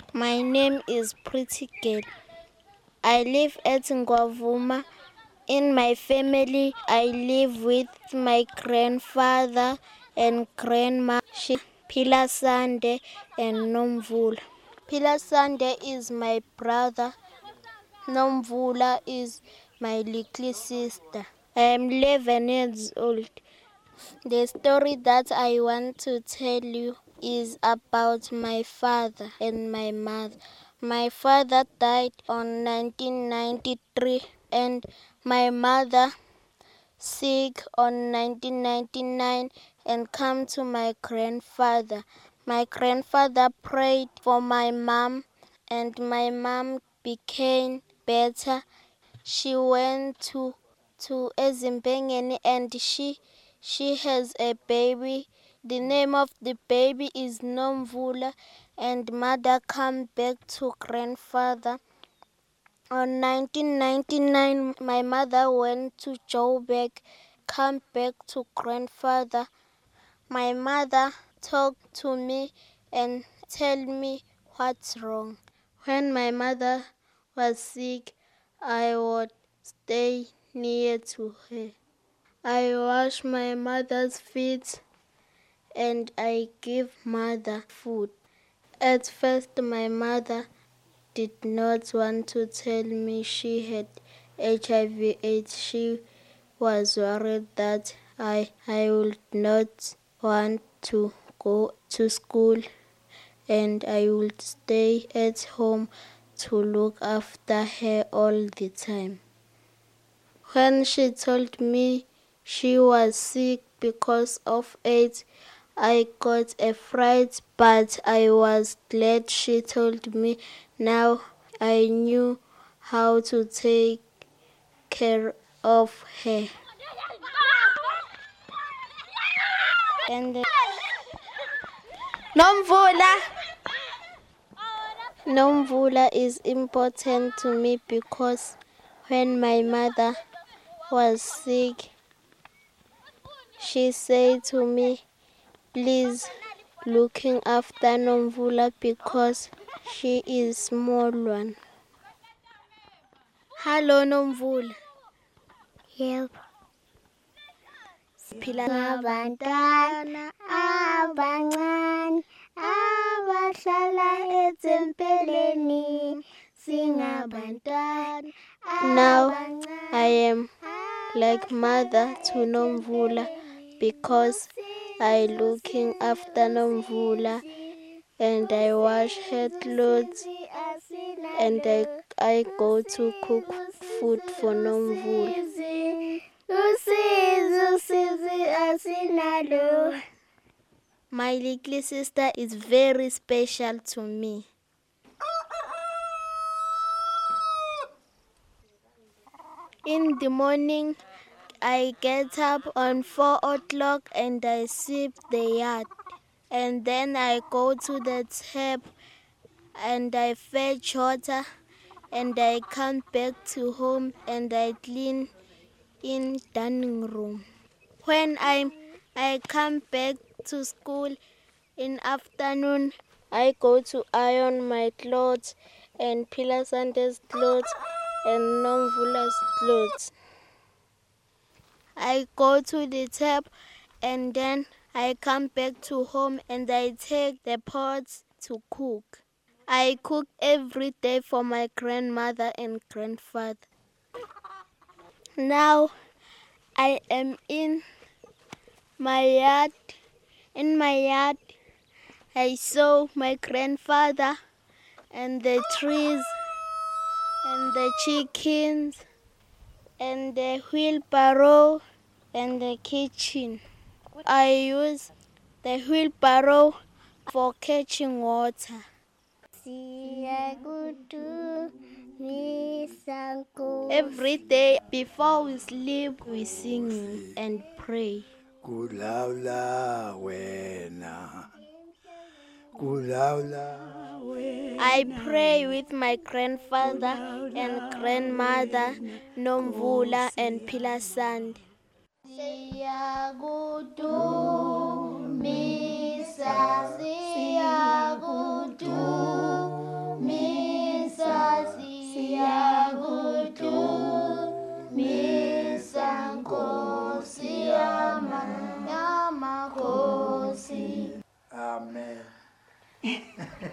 My name is Pretty Girl. I live at Ngwavuma. In my family, I live with my grandfather and grandma, Pilasande and Nomvula. Pilasande is my brother. Nomvula is my little sister. I am 11 years old. The story that I want to tell you is about my father and my mother. My father died on 1993 and my mother sick on 1999 and come to my grandfather. My grandfather prayed for my mom and my mom became better. She went to Ezimbengeni and she has a baby. The name of the baby is Nomvula and mother come back to grandfather. On 1999, my mother went to Joburg, come back to grandfather. My mother talked to me and tell me what's wrong. When my mother was sick, I would stay near to her. I wash my mother's feet and I give mother food. At first, my mother did not want to tell me she had HIV/AIDS. She was worried that I would not want to go to school and I would stay at home to look after her all the time. When she told me she was sick because of AIDS, I got afraid, but I was glad she told me. Now I knew how to take care of her. And Nomvula is important to me because when my mother was sick, she said to me, please looking after Nomvula because she is small one. Hello Nomvula. Yebo. Siphila ngabantwana abancane abahlala ezempeleni singabantwana. Now I am like mother to Nomvula because I looking after Nomvula and I wash her clothes and I go to cook food for Nomvula. My little sister is very special to me. In the morning, I get up on 4 o'clock and I sweep the yard. And then I go to the tap and I fetch water and I come back to home and I clean in dining room. When I come back to school in afternoon, I go to iron my clothes and Pilasande's clothes and Nomvula's clothes. I go to the tap and then I come back to home and I take the pots to cook. I cook every day for my grandmother and grandfather. Now I am in my yard. In my yard, I saw my grandfather and the trees and the chickens and the wheelbarrow and the kitchen. I use the wheelbarrow for catching water. Every day before we sleep, we sing and pray. I pray with my grandfather and grandmother, Nomvula and Pilasand. Siyakudumisa Nkosi yamakhosi. Amen.